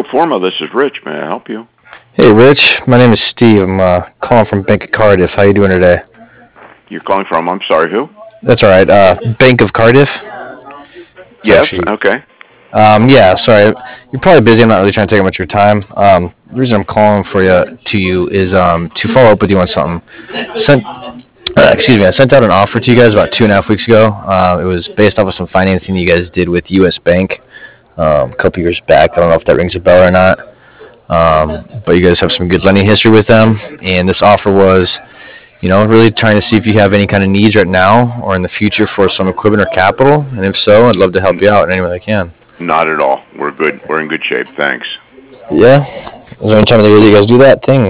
Forma. This is Rich. May I help you? Hey, Rich. My name is Steve. I'm calling from Bank of Cardiff. How you doing today? You're calling from, I'm sorry, who? That's all right. Bank of Cardiff. It's Yes, actually, okay. yeah. Sorry, you're probably busy. I'm not really trying to take up much of your time. The reason I'm calling to you is to follow up with you on something. Sent, excuse me. I sent out an offer to you guys about 2.5 weeks ago. It was based off of some financing that you guys did with U.S. Bank a couple years back. I don't know if that rings a bell or not. But you guys have some good lending history with them, and this offer was, really trying to see if you have any kind of needs right now or in the future for some equipment or capital, and if so, I'd love to help you out in any way I can. Not at all. We're good. We're in good shape. Thanks. Yeah? Is there any time of the year that you guys do that thing?